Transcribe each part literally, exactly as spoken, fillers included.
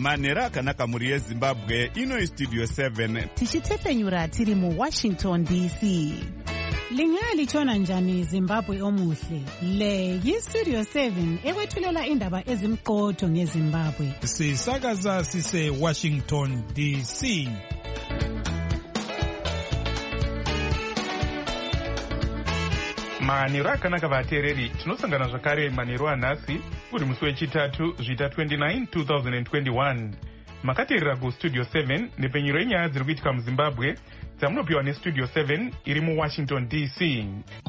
manhero akanaka mhuri yezimbabwe. Ino Studio seven tichitsepenyura tiri mu Washington D C. Lingalitshona njani Zimbabwe omuhle? Le yi-Studio seven ekwethulela indaba ezimqotho ngeZimbabwe. Sisakaza sise Washington D C. Manhero akanaka vateereri, tinosangana zvakare manhero anhasi uri musi wechitatu zvita twenty-nine two thousand twenty-one. Makateerera kuStudio seven nepenyuro yenyaya dziri kuitika muZimbabwe dzamunopiwa neStudio seven iri muWashington D C.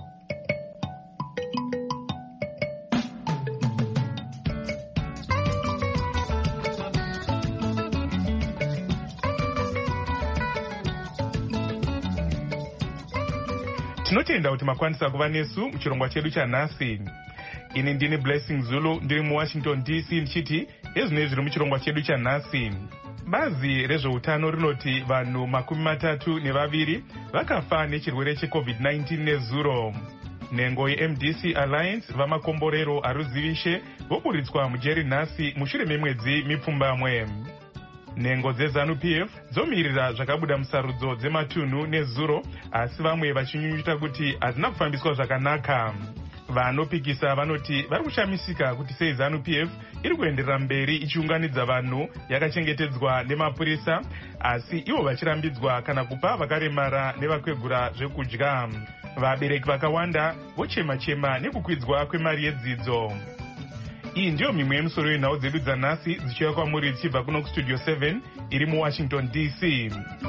Tinotenda kuti makwanisa kuva nesu muchirongwa chedu chanhasi. Ini ndini Blessing Zulu ndiri muWashington D C ndichiti ezvinei zviri muchirongwa chedu chanhasi. Bazi rezveutano rinoti vanhu makumi matatu nevaviri vakafa nechirwere checovid nineteen nezuro. Nhengo yeM D C Alliance vamakomborero aruzivishe voburitswa mujeri nhasi mushure memwedzi mipfumbamwe. Nhengo dzeZanu P F dzomirira zvakabuda musarudzo dzematunhu nezuro, asi vamwe vachinyunyuta kuti hazina kufambiswa zvakanaka. Vanopikisa vanoti vari kushamisika kuti sei Zanu P F iri kuenderera mberi ichiunganidza vanhu yakachengetedzwa nemapurisa, asi ivo vachirambidzwa kana kupa vakaremara nevakwegura zvekudya. Vabereki vakawanda vochema-chema nekukwidzwa kwemari yedzidzo. Iyi ndiyo mimwe yemusoro yenhau dzedu dzanhasi dzichiuya kwamuri dzichibva kuno kuStudio seven iri muWashington D C.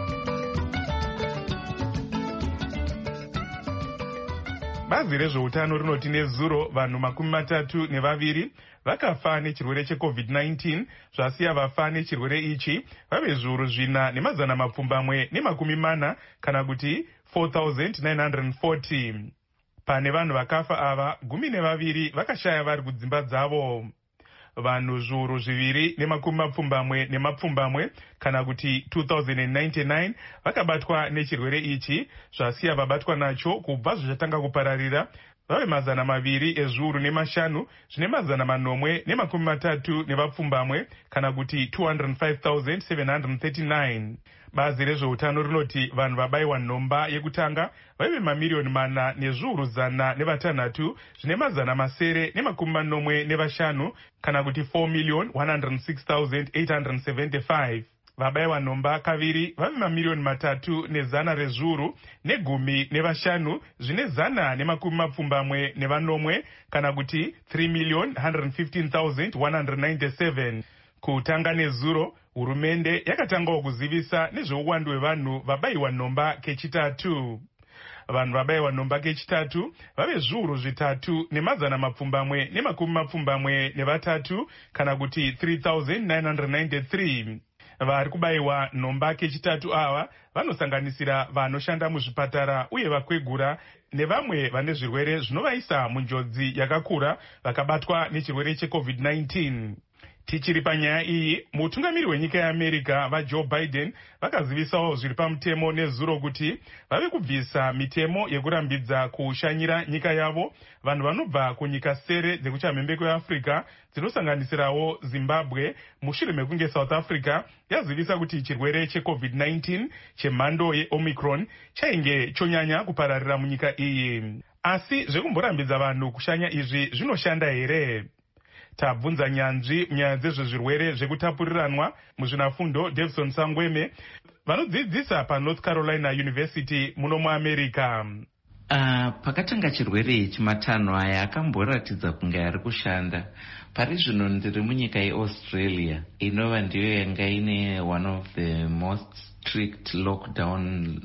Bazi rezveutano rinoti nezuro vanhu makumi matatu nevaviri vakafa nechirwere checovid nineteen, zvasiya vafa nechirwere ichi vave zviuru zvina nemazana mapfumbamwe nemakumi mana kana kuti four thousand nine hundred forty. Pane vanhu vakafa ava gumi nevaviri vakashaya vari kudzimba dzavo. Vanhu zviuru zviviri nemakumi mapfumbamwe nemapfumbamwe kana kuti two thousand ninety-nine vakabatwa nechirwere ichi, zvasiya vabatwa nacho kubva zvichatanga kupararira vave mazana maviri ezviuru nemashanu zvine mazana manomwe nemakumi matatu nevapfumbamwe kana kuti two hundred five thousand seven hundred thirty-nine. Bazi rezveutano rinoti vanhu vabayiwa nhomba yekutanga vaive mamiriyoni mana nezviuru zana nevatanhatu zvine mazana masere nemakumi manomwe nevashanu kana kuti four million one hundred six thousand eight hundred seventy-five. Vabayiwa nhomba kaviri vave mamiriyoni matatu nezana rezviuru negumi nevashanu zvine zana nemakumi mapfumbamwe nevanomwe kana kuti three million one hundred fifteen thousand one hundred ninety-seven. Kutanga nezuro, hurumende yakatangawo kuzivisa nezveuwandu hwevanhu vabayiwa nhomba kechitatu. Vanhu vabayiwa nhomba kechitatu vave zviuru zvitatu nemazana mapfumbamwe nemakumi mapfumbamwe nevatatu kana kuti three thousand nine hundred ninety-three. Vari kubayiwa nhomba kechitatu ava vanosanganisira vanoshanda muzvipatara uye vakwegura nevamwe vane zvirwere zvinovaisa munjodzi yakakura vakabatwa nechirwere checovid nineteen. Tichiri panyaya iyi, mutungamiri wenyika yeAmerica vaJoe Biden vakazivisawo zviri pamutemo nezuro kuti vave kubvisa mitemo yekurambidza kushanyira nyika yavo vanhu vanobva kunyika sere dzekuchamhembe kweAfrica dzinosanganisirawo Zimbabwe mushure mekunge South Africa yazivisa kuti chirwere checovid nineteen chemhando yeOmicron chainge chonyanya kupararira munyika iyi. Asi zvekumborambidza vanhu kushanya izvi zvinoshanda here? Tabvunza nyanzvi munyaya dzezvezvirwere zvekutapuriranwa muzvinafundo Davison Sangweme vanodzidzisa paNorth Carolina University muno muAmerica. Uh, pakatanga chirwere ichi matanho aya akamboratidza kunge ari kushanda. Pari zvino ndiri munyika yeAustralia inova ndiyo yanga ine one of the most strict lockdown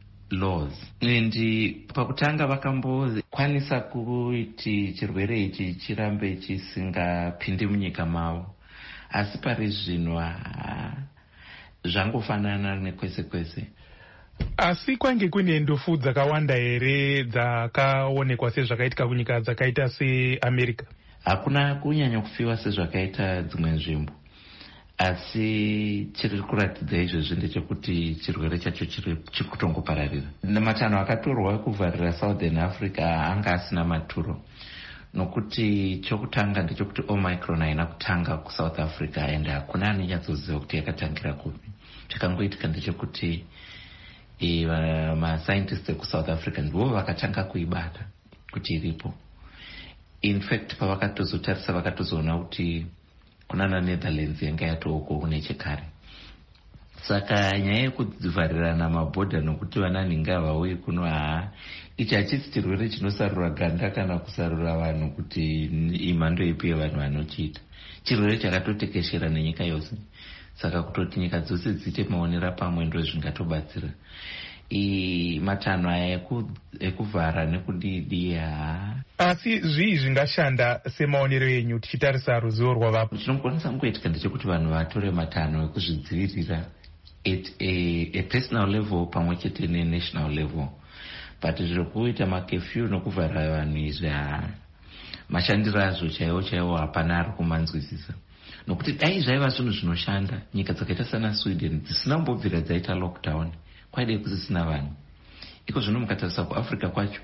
laws. Ndi pakutanga vakambokwanisa kuti chirwere ichi chirambe chisingapindi munyika mavo, asi pari zvino zvangofanana nekwese kwese. Asi kwange kune ndofu dzakawanda here dzakaonekwa sezvakaitika kunyika dzakaita seAmerica? Hakuna kunyanya kufiwa sezvakaita dzimwe nzvimbo, asi chiri kuratidza izvozvi ndechekuti chirwere chacho chiri kutongopararira. Nematanho akatorwa kuvharira Southern Africa anga asina maturo. nokuti chokutanga ndechekuti Omicron haina kutanga kuSouth Africa ende hakuna anonyatsoziva kuti yakatangira kupi. Chakangoitika ndechekuti e, mascientists ekuSouth Africa ndivo vakatanga kuibata kuti iripo. In fact pavakatozotarisa vakatozoona kuti kunana Netherlands yanga yatoko nechekare. Saka nyaya yekuvharirana mabhodha nokuti vananhingi havauyi kuno haa ichi hachisi chirwere chinosarura ganda kana kusarura vanhu kuti imhando ipi yevanhu vanochiita. Chirwere chakatotekeshera nenyika yose. Saka kutoti nyika dzose dziite maonera pamwe ndo zvingatobatsira. I matanho aya ekuvhara nekudidi haa. Asi zvii zvingashanda semaonero enyu tichitarisa ruzivo rwavapo? Chinokwanisa kungoitika ndechekuti vanhu vatore matanho ekuzvidzivirira at a, a personal level pamwe chete nenational level. But zvokuita makefyu nokuvhara vanhu izvi haa mashandiro azvo chaiwo chaiwo hapana ari kumanzwisisa. Nokuti dai zvaiva zvinhu zvinoshanda nyika dzakaita sana Sweden dzisina kumbobvira dzaita lockdown kwaidai kusisina vanhu. Iko zvino mukatarisa kuAfrica kwacho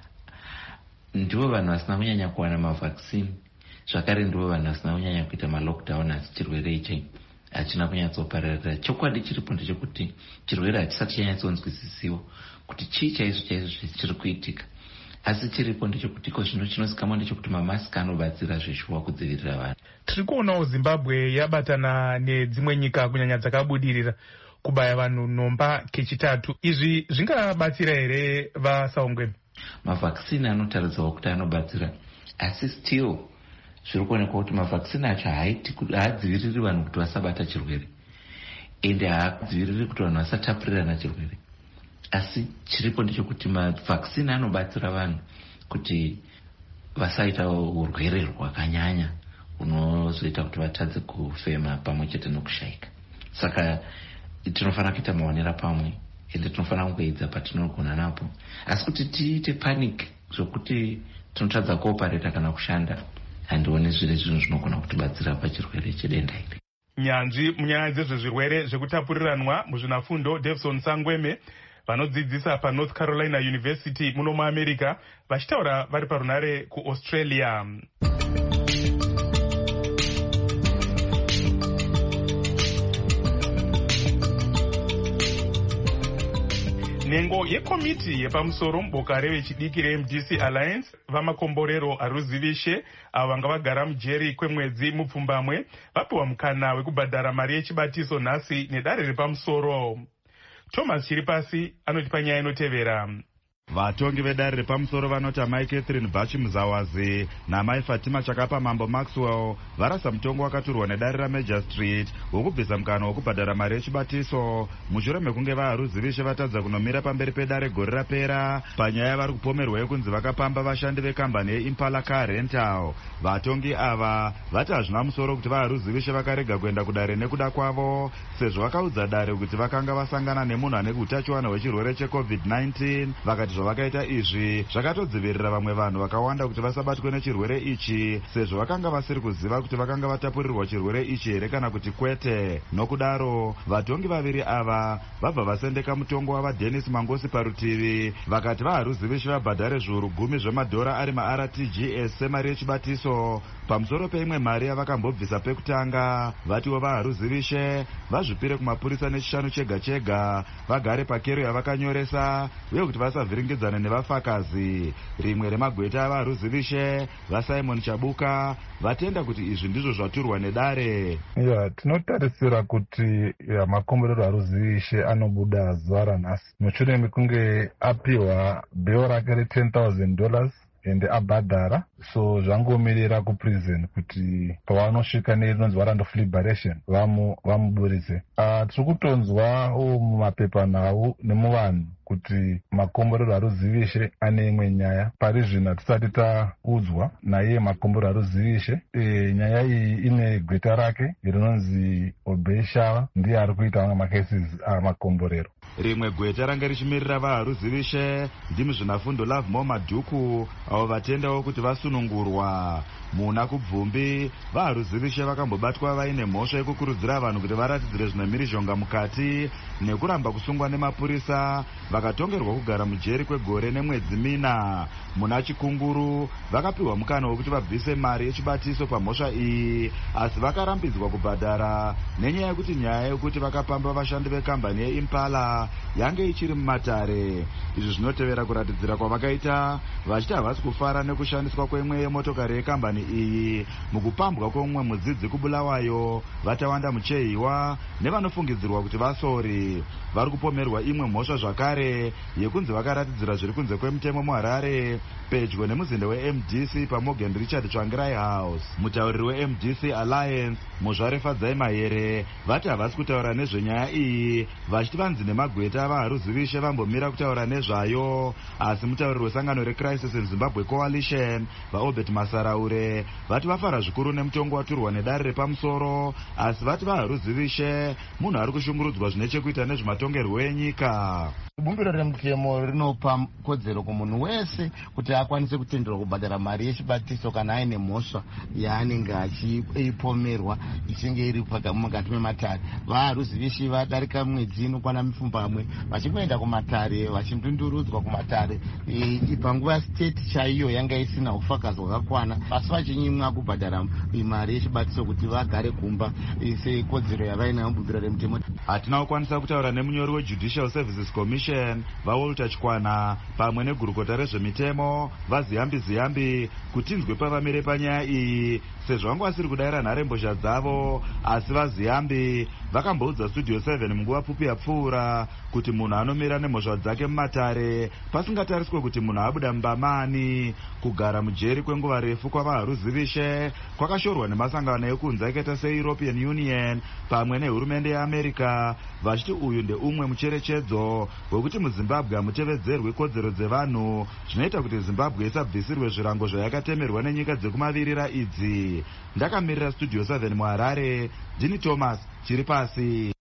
ndivo vanhu vasina kunyanya kuwana mavhaccine, zvakare ndivo vanhu vasina kunyanya kuita malockdown, asi chirwere ichi hachina kunyatsopararira. Chokwadi chiripo ndechekuti chirwere hachisati chanyatsonzwisisiwa kuti chii chaizvo chaizvo chiri kuitika, asi chiripo ndechekuti iko zvino chinozikamwa ndechekuti mamasiki anobatsira zveshuwa kudzivirira vanhu. Tiri kuonawo Zimbabwe yabatana nedzimwe nyika kunyanya dzakabudirira kubaya vanhu nhomba kechitatu. Izvi zvingabatsira here vaSaungweme? Mavhaccine anotaridzawo kuti anobatsira, asi still zviri kuonekwa kuti mavhaccine acho haadziviriri vanhu kuti vasabata chirwere ende haadziviriri kuti vanhu vasatapurirana chirwere. Asi chiripo ndechekuti mavhaccine anobatsira vanhu kuti vasaita urwere hwakanyanya unozoita kuti vatadze kufema pamwe chete nokushayika. Saka tinofanira kuita maonera pamwe ende tinofanira kungoedza patinogona napo, asi kuti tiite panic zvokuti tinotadza kuopareta kana kushanda handioni zviri zvinhu zvinogona kutibatsira pachirwere chedenda iri. Nyanzvi munyaya dzezvezvirwere zvekutapuriranwa muzvinafundo Davison Sangweme vanodzidzisa paNorth Carolina University muno muAmerica vachitaura vari parunare kuAustralia. Nhengo yekomiti yepamusoro muboka revechidiki reM D C Alliance vamakomborero aruzivishe avo vanga vagara mujeri kwemwedzi mupfumbamwe vapiwa mukana wekubhadhara mari yechibatiso nhasi nedare repamusoro. Thomas Chiripasi anotipa nyaya inotevera. Vatongi vedare repamusoro vanoti amai Catherine Vachi Muzawazi namai Fatima Chakapa Mambo Maxwell varasa mutongo wakaturwa nedare raMajor Street wokubvisa mukana wokubhadhara mari yechibatiso mushure mekunge vaharuzivishe vatadza kunomira pamberi pedare gore rapera panyaya vari kupomerwa yekunzi vakapamba vashandi vekambani yeImpala Car Rental. Vatongi ava vati hazvina musoro kuti vaharuzivishe vakarega kuenda kudare nekuda kwavo sezvo vakaudza dare kuti vakanga vasangana nemunhu ane utachiwana hwechirwere cheCovid nineteen vakati zvavakaita izvi zvakatodzivirira vamwe vanhu vakawanda kuti vasabatwe nechirwere ichi sezvo vakanga vasiri kuziva kuti vakanga vatapurirwa chirwere ichi here kana kuti kwete. Nokudaro vatongi vaviri ava vabva vasendeka mutongo wava Dennis Mangosi parutivi vakati vaharuzivishe vabhadhare zviuru gumi zvemadhora ari maR T G S semari yechibatiso pamusoro peimwe mari yavakambobvisa pekutanga. Vatiwo vaharuzivishe vazvipire kumapurisa nechishanu chega chega vagare pakero yavakanyoresa uye kuti vasavhiringidzana nevafakazi. Rimwe remagweta avaharuzivishe vaSimon Chabuka vatenda kuti izvi ndizvo zvaturwa nedare. Ya tinotarisira kuti ya makomborero aruzivishe anobuda zuva ranhasi mushure mekunge apiwa bheo rake re-ten thousand dollars ende abhadhara, so zvangomirira kuprison kuti pavanosvika nerinonzi warrant of liberation vamuburitse. Uh, tiri kutonzwawo mumapepa nhau nemuvanhu kuti makomborero aruzivishe ane imwe nyaya pari zvino tisati taudzwa naiye makomborero aruzivishe. E, nyaya iyi ine gweta rake rinonzi Obey Shava ndiye ari kuita mamwe macases amakomborero. Rimwe gweta ranga richimirira vaharuzivishe ndimi zvinafundo Love Mo Madhuku avo vatendawo kuti vasunungurwa. muna kubvumbi varuzivishe vakambobatwa vaine mhosva yekukurudzira vanhu kuti varatidzire zvine mhirizhonga mukati nekuramba kusungwa nemapurisa vakatongerwa kugara mujeri kwegore nemwedzi mina. Muna Chikunguru vakapiwa mukana wekuti vabvise mari yechibatiso pamhosva iyi asi vakarambidzwa kubhadhara nenyaya yekuti nyaya yekuti vakapamba vashandi vekambani yeimpala yange ichiri mumatare. Izvi zvinotevera kuratidzira kwavakaita vachiti havasi kufara nekushandiswa kwemwe yemotokari yekambani iyi mukupambwa kwomumwe mudzidzi kuBulawayo Vatawanda Muchehiwa nevanofungidzirwa kuti vasori. Vari kupomerwa imwe mhosva zvakare yekunzi vakaratidzira zviri kunze kwemutemo muHarare pedyo nemuzinda weM D C paMorgan Richard Tsvangirai House. Mutauriri weM D C Alliance Muzvare Fadzai Mahere vati havasi kutaura nezvenyaya iyi vachiti vanzi nemagweta vaharuzivishe vambomira kutaura nezvayo, asi mutauriri wesangano reCrisis in Zimbabwe Coalition vaObert Masaraure vati vafara zvikuru nemutongo waturwa nedare repamusoro, asi vati vaharuzivishe munhu ari kushungurudzwa zvine chekuita nezvematongerwo enyika. Bumbiro remutemo rinopa kodzero kumunhu wese kuti akwanise kutenderwa kubhadhara mari yechibatiso kana aine mhosva yaanenge achipomerwa ichinge iri mukati mematare. Vaharuzivishi vadarika mwedzi inokwana mipfumbamwe vachingoenda kumatare vachindundurudzwa kumatare panguva state chaiyo yanga isina ufakazi hwakakwana, asi vachinyimwa kubhadhara mari yechibatiso kuti vagare kumba sekodzero yavainayo mubumbiro remutemo. Hatina kukwanisa kutaura nemunyori weJudicial Services Commission vaWalter Chikwana pamwe negurukota rezvemitemo vaZiyambi Ziyambi kutinzwe pavamire panyaya iyi sezvo vanga vasiri kudayira nharembozha dzavo, asi vaZiyambi vakamboudza Studio seven munguva pfupi yapfuura kuti munhu anomira nemhosva dzake mumatare pasingatariswe kuti munhu abuda mumbamani. Kugara mujeri kwenguva refu kwavaharuzivishe kwakashorwa nemasangano ekunze akaita seEuropean Union pamwe nehurumende yeAmerica vachiti uyu ndeumwe mucherechedzo wekuti muZimbabwe hamutevedzerwi kodzero dzevanhu zvinoita kuti Zimbabwe isabvisirwe zvirango zvayakatemerwa nenyika dzekumavirira idzi. Ndakamirira Studio seven muHarare, Dini Thomas chiri pasi.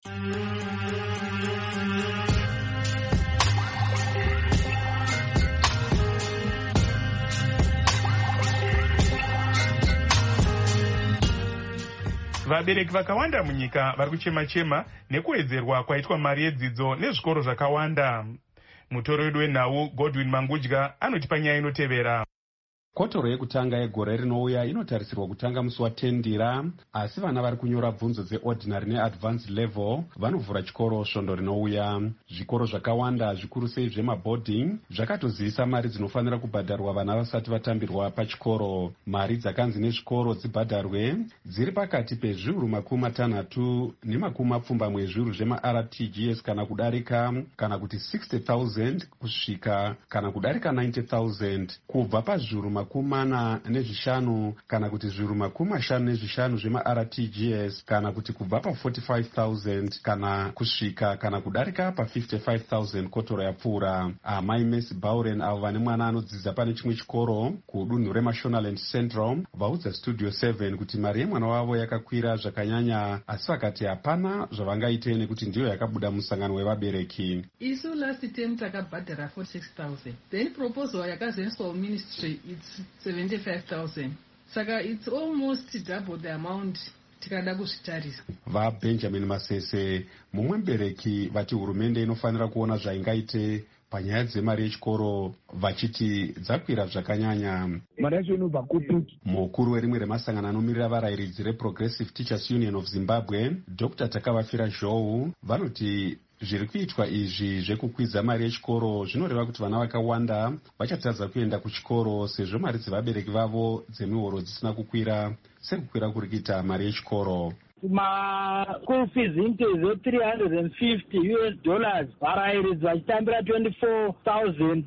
Vabereki vakawanda munyika vari kuchema-chema nekuwedzerwa kwaitwa mari yedzidzo nezvikoro zvakawanda. Mutori wedu wenhau Godwin Mangudya anotipa nyaya inotevera. Kotoro yekutanga yegore rinouya inotarisirwa kutanga musi watendira, asi vana vari kunyora bvunzo dzeordinary neadvanced level vanovhura chikoro svondo rinouya. Zvikoro zvakawanda zvikuru sei zvemaboarding zvakatozivisa mari dzinofanira kubhadharwa vana vasati vatambirwa pachikoro. Mari dzakanzi nezvikoro dzibhadharwe dziri pakati pezviuru makumi matanhatu nemakumi mapfumbamwe ezviuru zvemaR T G S kana kudarika, kana kuti sixty thousand kusvika kana kudarika ninety thousand, kubva pazviuru makumi mana nezvishanu kana kuti zviuru makumi mashanu nezvishanu zvemaR T G S, kana kuti kubva pa forty-five thousand kana kusvika kana kudarika pa fifty-five thousand kotoro yapfuura. Amai Messi Bauren avo vane mwana anodzidza pane chimwe chikoro kudunhu reMashonaland Central vaudza Studio seven kuti mari yemwana wavo yakakwira zvakanyanya, asi vakati hapana zvavangaite nekuti ndiyo yakabuda musangano wevabereki. Isu last term takabhadhara forty-six thousand, then proposal yakazoiswa muministry it's seventy-five thousand, saka it's almost double the amount tikada kuzvitarisa. VaBenjamin Masese mumwe mubereki vati hurumende inofanira kuona zvaingaite panyaya dzemari yechikoro vachiti dzakwira zvakanyanya. Mari yacho inobva kutuki. Mukuru werimwe remasangano anomirira varayiridzi reProgressive Teachers Union of Zimbabwe Doctor Takavafira Zhou vanoti zviri kuitwa izvi zvekukwidza mari yechikoro zvinoreva kuti vana vakawanda vachatadza kuenda kuchikoro sezvo mari dzevabereki vavo dzemihoro dzisina kukwira sekukwira kuri kuita mari yechikoro. Ma-school fees inteze three hundred fifty U S dollars, varayiridzi vachitambira twenty-four thousand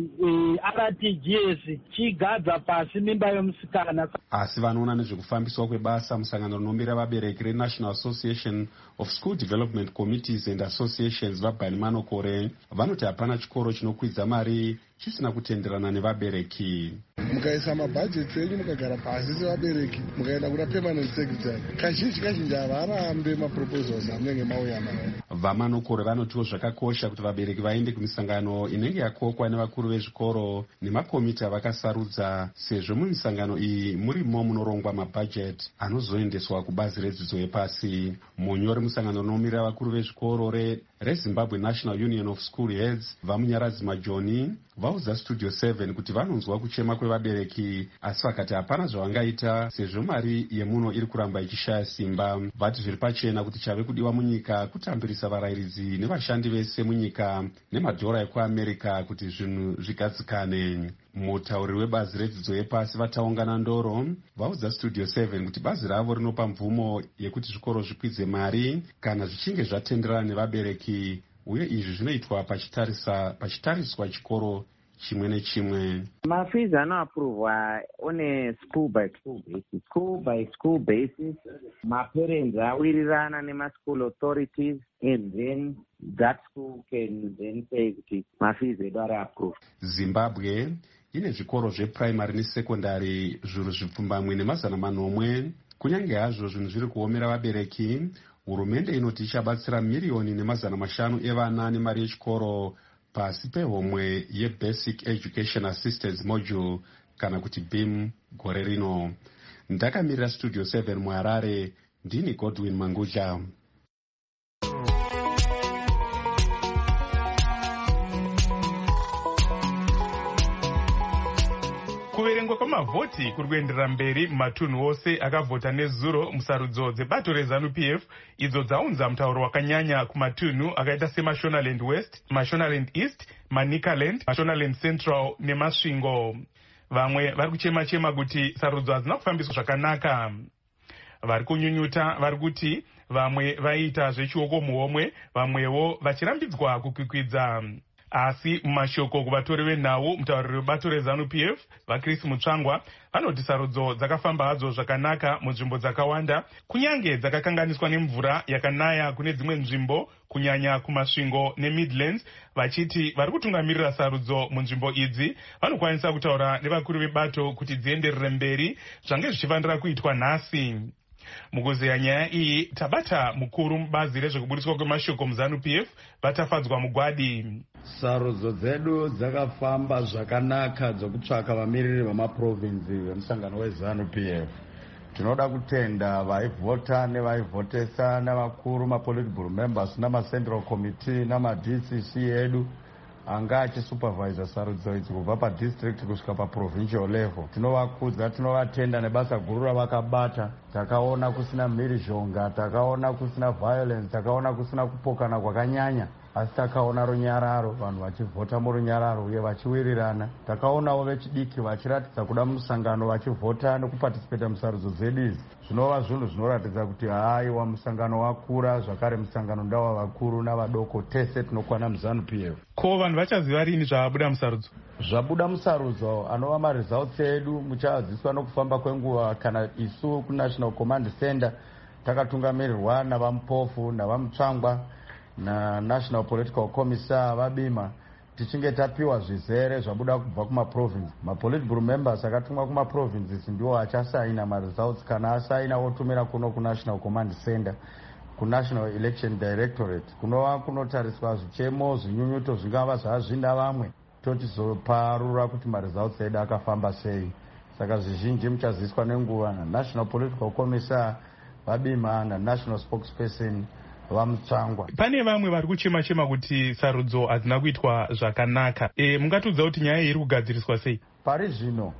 R T G S, chigadza pasi mimba yomusikana. Asi vanoona nezvekufambiswa kwebasa musangano rinomira vabereki reNational Association of School Development Committees and Associations vaBani Manokore vanoti hapana chikoro chinokwidza mari chisina kutenderana nevabereki. mukaisa mabhajeti enyu mukagara pasi sevabereki mukaenda kuna permanent secretary, kazhinji kazhinji havarambe maproposals amunenge mauya nawo. Vamanokore vanotiwo zvakakosha kuti vabereki vaende kumisangano inenge yakokwa nevakuru vezvikoro nemakomiti avakasarudza, sezvo mumisangano iyi murimo munorongwa mabhajeti anozoendeswa kubazi redzidzo yepasi. Munyori musangano rinomirira vakuru vezvikoro rezimbabwe National Union of School Heads vamunyaradzi majoni vaudza Studio seven kuti vanonzwa kuchema kwevabereki, asi vakati hapana zvavangaita sezvo mari yemuno iri kuramba ichishaya simba. Vati zviri pachena kuti chave kudiwa munyika kutambirisa varayiridzi nevashandi vese munyika nemadhora ekuamerica kuti zvinhu zvigadzikane. Mutauriri webazi redzidzo yepasi vataungana ndoro vaudza Studio seven kuti bazi ravo rinopa mvumo yekuti zvikoro zvikwidze mari kana zvichinge zvatenderana nevabereki, uye izvi zvinoitwa pachitariswa chikoro chimwe nechimwe. Mafees anoapuruvwa on a school by school basis. School by school basis, maparents awirirana nema-school authorities, and then that school can then say kuti mafees edu ari approved. Zimbabwe ine zvikoro zveprimary nesekondari zviuru zvipfumbamwe nemazana manomwe. Kunyange hazvo zvinhu zviri kuomera vabereki, hurumende inoti ichabatsira miriyoni nemazana mashanu evana nemari yechikoro pasi pehomwe yeBasic Education Assistance Module kana kuti B I M gore rino. Ndakamirira Studio seven muHarare, ndini Godwin Manguja. Kuverengwa kwamavhoti kuri kuenderera mberi mumatunhu ose akavhota nezuro musarudzo dzebato reZANU P F idzo dzaunza mutauro wakanyanya kumatunhu akaita seMashonaland West, Mashonaland East, Manicaland, Mashonaland Central neMasvingo. Vamwe vari kuchema-chema kuti sarudzo hadzina kufambiswa zvakanaka. Vari kunyunyuta vari kuti vamwe vaita zvechioko muhomwe, vamwewo vachirambidzwa kukwikwidza. Asi mumashoko kuvatori venhau, mutauriri webato reZANU P F vaChris Mutsvangwa vanoti sarudzo dzakafamba hadzo zvakanaka munzvimbo dzakawanda, kunyange dzakakanganiswa nemvura yakanaya kune dzimwe nzvimbo, kunyanya kumasvingo neMidlands, vachiti vari kutungamirira sarudzo munzvimbo idzi vanokwanisa kutaura nevakuru vebato kuti dzienderere mberi zvange zvichifanira kuitwa nhasi. Mukuzeya nyaya iyi tabata mukuru mubazi rezvekubudiswa kwemashoko muZANU P F vatafadzwa mugwadi. Sarudzo dzedu dzakafamba zvakanaka dzokutsvaka vamiriri vemaprovinsi vemusangano weZANU P F. Tinoda kutenda vaivhota nevaivhotesa navakuru mapolitburo members namacentral committee nama-D C C edu anga achisupervisa sarudzo idzi kubva padistrict kusvika paprovincial level. Tinovakudza, tinovatenda nebasa guru ravakabata. Takaona kusina mhirizhonga, takaona kusina violence, takaona kusina kupokana kwakanyanya, asi takaona runyararo, vanhu vachivhota murunyararo uye vachiwirirana. Takaonawo vechidiki vachiratidza kuda musangano vachivhota nekupatisipeta musarudzo dzedu idzi. Zvinova zvinhu zvinoratidza kuti haiwa musangano wakura, zvakare musangano ndava vakuru navadoko tese tinokwana muZANU P F. Ko vanhu vachaziva rini zvabuda musarudzo? Zvabuda musarudzo anova maresults edu muchaziviswa nokufamba kwenguva, kana isu kuNational Command Center takatungamirirwa navamupofu navamutsvangwa naNational Political Commissar vabima, tichinge tapiwa zvizere zvabuda kubva kumaprovinsi. Mapolitburo members akatumwa kumaprovinsi ndiwo achasaina maresults, kana asaina otumira kuno kuNational Command Center kuNational Election Directorate kunova kunotariswa zvichemo zvinyunyuto zvingava zvazvinda vamwe, totizoparura kuti maresults edu akafamba sei. Saka zvizhinji muchaziviswa nenguva naNational Political Commissar vabima naNational Spokesperson vamutsvangwa. Pane vamwe vari kuchema-chema kuti sarudzo hadzina kuitwa zvakanaka. E, mungatiudza kuti nyaya iri kugadziriswa sei? Pari zvino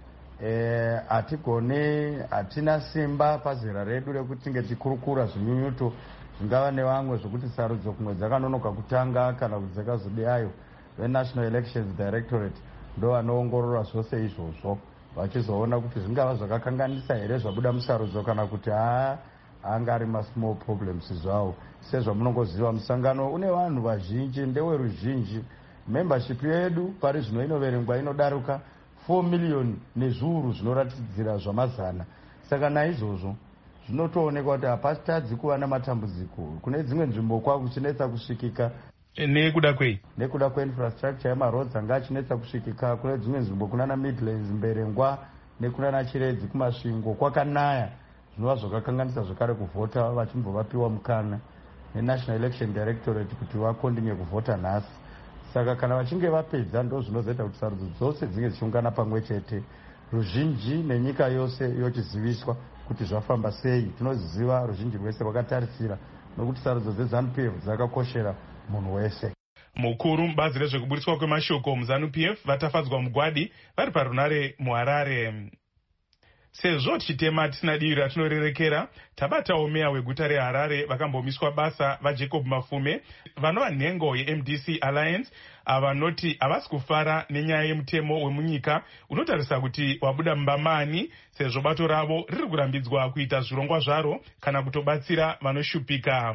hatigone, e, hatina simba pazera redu rekuti tinge tikurukura zvinyunyuto zvingava nevamwe zvokuti sarudzo kumwe dzakanonoka kutanga kana kuti dzakazodeyayo. VeNational Elections Directorate ndo vanoongorora zvose izvozvo vachizoona kuti zvingava zvakakanganisa here zvabuda musarudzo kana kuti haa anga ari masmall problems zvawo. Sezvamunongoziva musangano une vanhu vazhinji, ndeweruzhinji. Membership yedu pari zvino inoverengwa inodaruka four million nezviuru zvinoratidzira zvamazana. Saka naizvozvo zvinotoonekwa kuti hapatadzi kuva namatambudziko. Kune dzimwe nzvimbo kwakuchinetsa kusvikika. nekuda kwei? Nekuda kweinfrastructure yemaroads anga achinetsa kusvikika kune dzimwe nzvimbo kunana Midlands, Mberengwa nekunana Chiredzi kumasvingo kwakanaya, zvinova zvakakanganisa zvakare kuvhota vachimbovapiwa mukana neNational Election Directorate kuti vakondinye kuvhota nhasi. Saka kana vachinge vapedza ndo zvinozoita kuti sarudzo dzose dzinge dzichiungana pamwe chete, ruzhinji nenyika yose yochiziviswa kuti zvafamba sei. Tinoziva ruzhinji rwese rwakatarisira nokuti sarudzo dzeZANU P F dzakakoshera munhu wese. Mukuru mubazi rezvekuburiswa kwemashoko muZANU P F vatafadzwa mugwadi vari parunare muHarare. Sezvo tichitema tisina divi ratinorerekera, tabatawo meya weguta reHarare vakambomiswa basa vaJacob Mafume vanova nhengo yeM D C Alliance, avanoti havasi kufara nenyaya yemutemo wemunyika unotarisa kuti wabuda mumbamani, sezvo bato ravo riri kurambidzwa kuita zvirongwa zvaro kana kutobatsira vanoshupika.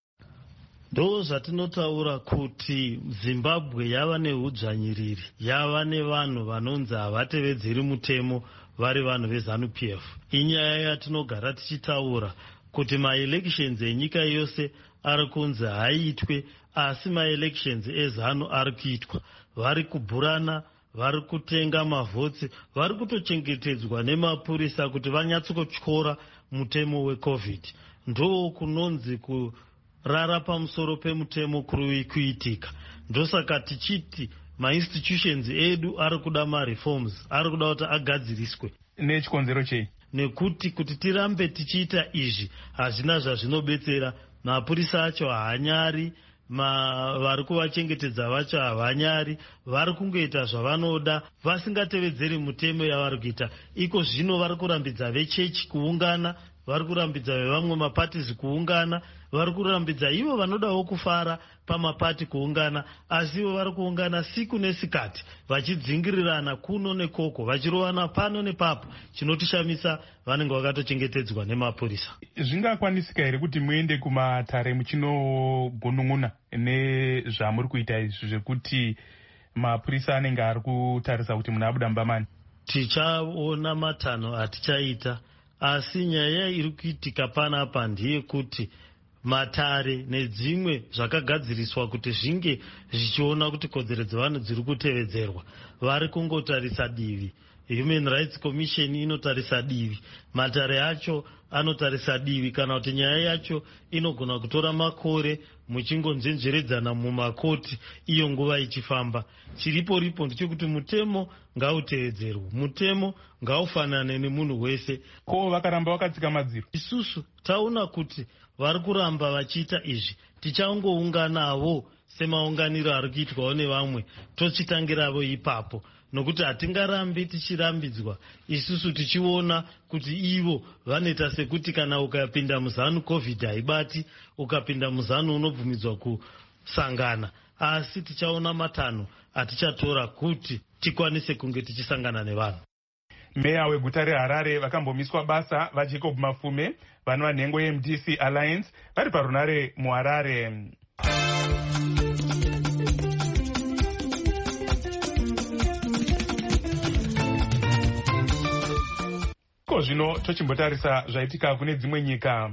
Ndo zvatinotaura kuti Zimbabwe yava nehudzvanyiriri, yava nevanhu vanonzi havatevedzeri mutemo vari vanhu veZANU P F. Inyaya yatinogara tichitaura kuti maelections enyika yose ari kunzi haiitwe, asi maelections eZANU ari kuitwa. Vari kubhurana, vari kutenga mavhotsi, vari kutochengetedzwa nemapurisa kuti vanyatsokutyora mutemo weCovid. Ndo kunonzi ku rara pamusoro pemutemo kuri kuitika. Ndosaka tichiti mainstitutions edu ari kuda mareforms, ari kuda kuti agadziriswe. Nechikonzero chei? Nekuti kuti tirambe tichiita izvi hazvina zvazvinobetsera. Mapurisa acho haanyari, vari kuvachengetedza vacho havanyari, vari kungoita zvavanoda vasingatevedzeri mutemo yavari kuita. Iko zvino vari kurambidza vechechi kuungana, vari kurambidza vevamwe mapatizi kuungana, vari kurambidza ivo vanodawo kufara pamapati kuungana, asi ivo vari kuungana siku nesikati vachidzingirirana kuno nekoko, vachirovana pano nepapo. Chinotishamisa vanenge vakatochengetedzwa nemapurisa. Zvingakwanisika here kuti muende kumatare muchinogunun'una nezvamuri kuita izvi zvekuti mapurisa anenge ari kutarisa kuti munhu abuda mumbamani? Tichaona matanho atichaita, asi nyaya iri kuitika panapa ndiye kuti matare nedzimwe zvakagadziriswa kuti zvinge zvichiona kuti kodzero dzevanhu dziri kutevedzerwa, vari kungotarisa divi. Human Rights Commission inotarisa divi, matare acho anotarisa divi, kana kuti nyaya yacho inogona kutora makore muchingonzenjeredzana mumakoti iyo nguva ichifamba. Chiripo ripo ndechekuti mutemo ngautevedzerwe, mutemo ngaufanane nemunhu wese. Ko vakaramba vakatsika madziro? Isusu taona kuti vari kuramba vachiita izvi, tichangounganawo semaunganiro ari kuitwawo nevamwe, tochitangiravo ipapo, nokuti hatingarambi tichirambidzwa isusu tichiona kuti ivo vanoita sekuti kana ukapinda muzanu COVID haibati, ukapinda muzanu unobvumidzwa kusangana. Asi tichaona matanho atichatora kuti tikwanise kunge tichisangana nevanhu. Meya weguta reHarare vakambomiswa basa vaJacob Mafume vanova nhengo yeM D C Alliance vari parunare muHarare. Ko zvino tochimbotarisa zvaitika kune dzimwe nyika.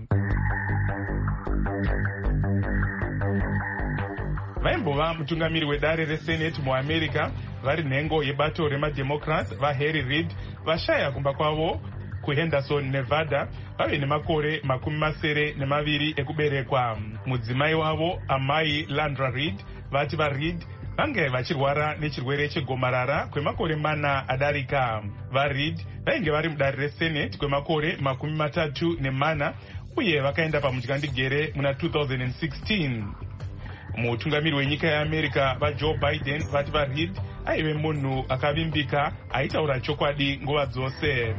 Vaimbova mutungamiri wedare reSenate muAmerica vari nhengo yebato remademocrats vaHarry Reid vashaya kumba kwavo kuHenderson, Nevada, vave nemakore makumi masere nemaviri ekuberekwa. Mudzimai wavo amai Landra Reid vati vaReid vange vachirwara nechirwere chegomarara kwemakore mana adarika. VaReid vainge vari mudare reSenate kwemakore makumi matatu nemana uye vakaenda pamutyandegere muna two thousand sixteen. Mutungamiri wenyika yeAmerica vaJoe Biden vati vaReid aive munhu akavimbika aitaura chokwadi nguva dzose.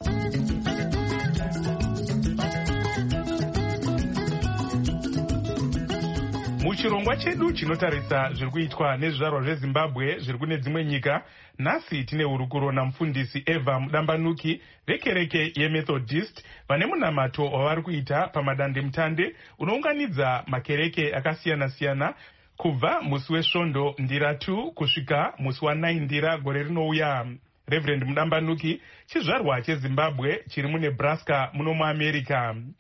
Muchirongwa chedu chinotarisa zviri kuitwa nezvizvarwa zveZimbabwe zviri kune dzimwe nyika, nhasi tine hurukuro namufundisi Eva Mudambanuki vekereke yeMethodist vane munamato wavari kuita pamadandemutande unounganidza makereke akasiyana-siyana kubva musi wesvondo ndira two kusvika musi wanine ndira gore rinouya. Reverend Mudambanuki chizvarwa cheZimbabwe chiri muNebraska muno muAmerica.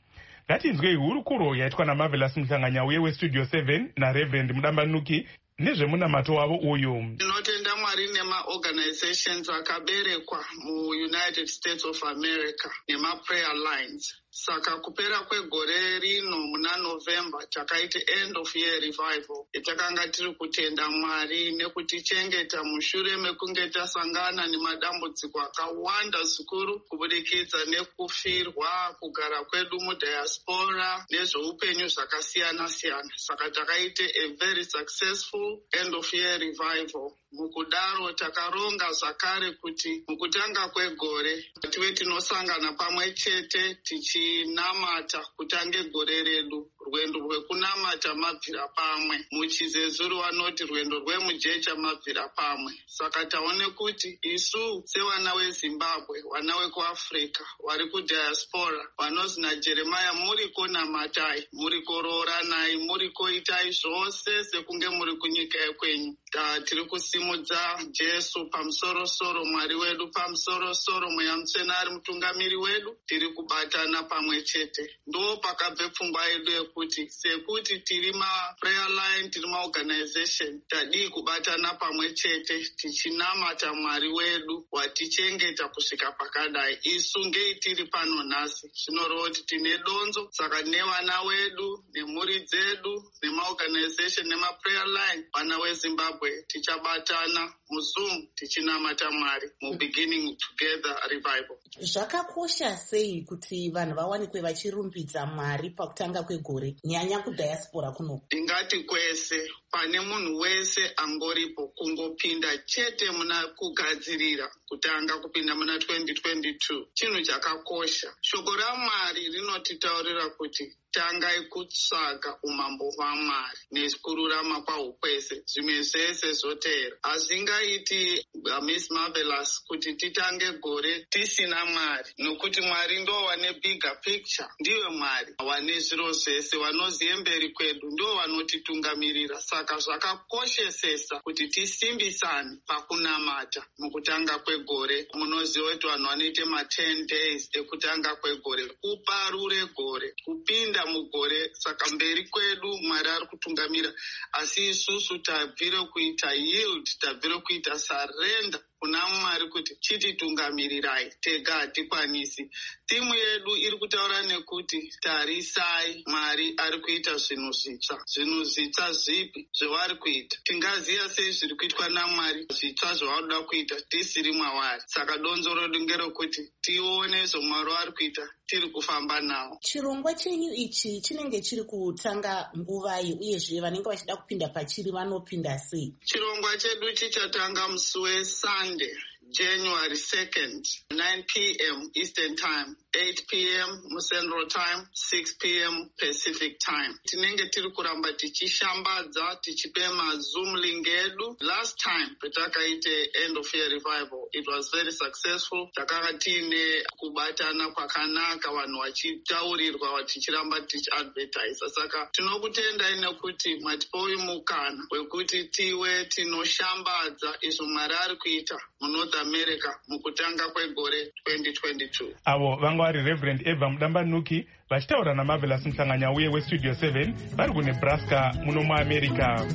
ngatinzwei hurukuro yaitwa namarvelous muhlanganyauye westudio seven nareverend mudambanuki nezvemunamato wavo uyu. Tinotenda Mwari nemaorganizations akaberekwa muunited states of america nemaprayer lines. Saka kupera kwegore rino muna November takaita end of year revival yatakanga tiri kutenda Mwari nekutichengeta mushure mekunge tasangana nemadambudziko akawanda zvikuru kubudikidza nekufirwa, kugara kwedu mudiaspora nezveupenyu zvakasiyana siyana. Saka takaita a very successful end of year revival. Mukudaro takaronga zvakare kuti mukutanga kwegore tive tinosangana pamwe chete tichinamata kutange gore redu. Rwendo rwekunamata mabvira pamwe. Muchizezuru vanoti rwendo rwemujecha mabvira pamwe. Saka taone kuti isu sevana weZimbabwe, vana wekuAfrica, vari kudiaspora, vanozi naJeremia muriko namatai, muriko rooranai, muriko itai zvose sekunge muri kunyika yekwenyu. Tiri kusimudza Jesu pamusoro-soro, Mwari wedu pamusoro-soro, Mweya Mutsvene ari mutungamiri wedu. Tiri kubatana pamwe chete. Ndo pakabve pfungwa yedu yekuti sekuti tiri maprayer line, tiri maorganization, tadii kubatana pamwe chete tichinamata Mwari wedu watichengeta kusvika pakadai. Isu ngei tiri pano nhasi. Zvinoreva kuti tine donzo, saka nevana wedu nemhuri dzedu nemaorganization nemaprayer line, vana weZimbabwe tichabatana muZoom tichinamata Mwari mubeginning together revival. Zvakakosha sei kuti vanhu vawanikwe vachirumbidza Mwari pakutanga kwegore, nyanya kudiaspora kuno? Ndingati kwese pane munhu wese angoripo kungopinda chete muna kugadzirira kutanga kupinda muna twenty twenty-two. Chinhu chakakosha. Shoko raMwari rinotitaurira kuti tangai kutsvaga umambo hwaMwari nekururama kwahwo kwese, zvimwe zvese zvoteera. Hazvingaiti uh, Miss Marvelous kuti titange gore tisina Mwari, nokuti Mwari ndo wane bigger picture. Ndiwe Mwari wane zviro zvese, vanoziye mberi kwedu, ndo vanotitungamirira. Saka zvakakoshesesa kuti tisimbisane pakunamata mukutanga kwegore. Munoziva kuti vanhu vanoita ma ten days ekutanga kwegore, kuparure gore, kupinda mugore. Saka mberi kwedu Mwari ari kutungamira, asi isusu tabvire kuita yield, tabvire kuita surrender kuna Mwari kuti chititungamirai, tega hatikwanisi. Timu yedu iri kutaura nekuti tarisai, Mwari ari kuita zvinhu zvitsva. Zvinhu zvitsva zvipi zvavari kuita? Tingaziva sei zviri kuitwa naMwari zvitsva zvavaoda kuita tisiri mwavari? Saka donzo redu ngerekuti tione zvaMwari ari kuita tiri kufamba nawo. Chirongwa chenyu ichi chinenge chiri kutanga nguvai, uyezve vanenge vachida kupinda pachiri vanopinda sei? Chirongwa chedu chichatanga musi weSunday, January second, nine p m Eastern Time, eight p m Central Time, six p m Pacific Time. Tinenge tiri kuramba tichishambadza, tichipe maZoom link edu. Last time petakaite end of year revival, it was very successful. Takanga tiine kubatana kwakanaka, vanhu vachitaurirwa, vatichiramba tichiadvertise. Saka tinokutendai nekuti matipowi mukana wekuti tiwe tinoshambadza izvo Mwari ari kuita muNorth America mukutanga kwegore twenty twenty-two. Avo vanga vari Reverend Eva Mudambanuki vachitaura namarvelous muhlanganyauye westudio seven vari kuNebraska muno muAmerica.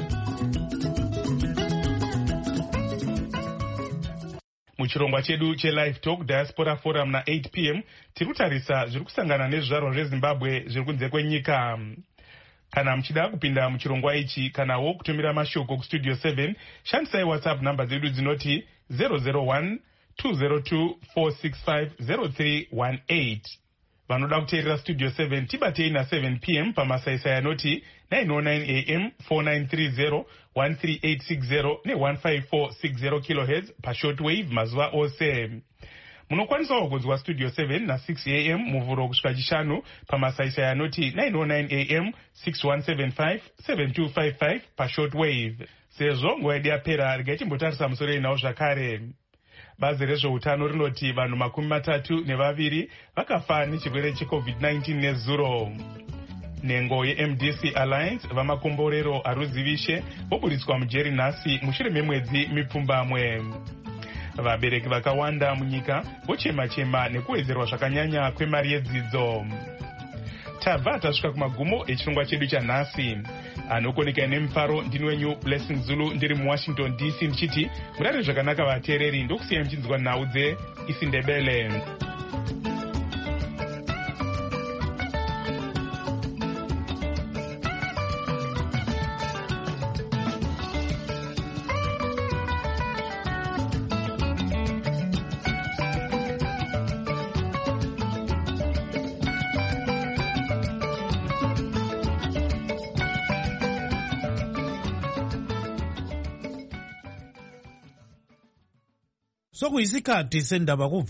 Muchirongwa chedu cheLive Talk Diaspora Forum na eight p m tiri kutarisa zviri kusangana nezvizvarwa zveZimbabwe zviri kunze kwenyika. Kana muchida kupinda muchirongwa ichi kanawo kutumira mashoko kustudio seven, shandisai WhatsApp namba dzedu dzinoti zero zero one two zero two four six five zero three one eight. Vanoda kuteerera studio seven tibatei na seven p m pamasaisai anoti nine oh nine a m four nine three zero one three eight six zero ne one five four six zero kilohertz pashortwave mazuva ose. Munokwanisawo kunzwa studio seven na six a m muvhuro kusvika chishanu pamasaisai anoti nine oh nine a m six one seven five seven two five five pashortwave. Sezvo nguva yedu yapera, regai timbotarisa musoro inawo zvakare. Bazi rezveutano rinoti vanhu makumi matatu nevaviri vakafa nechirwere checovid nineteen nezuro. Nhengo yeM D C Alliance vamakomborero aruzivishe voburitswa mujeri nhasi mushure memwedzi mipfumbamwe. Vabereki vakawanda munyika vochema-chema nekuwedzerwa zvakanyanya kwemari yedzidzo. tabva tasvika kumagumo echirongwa chedu chanhasi. Anokoneka nemufaro ndini wenyu Blessing Zulu ndiri muWashington D C ndichiti murare zvakanaka vateereri, ndokusiyai muchinzwa nhau dzeIsindebele. Sokuyisikhathi sendaba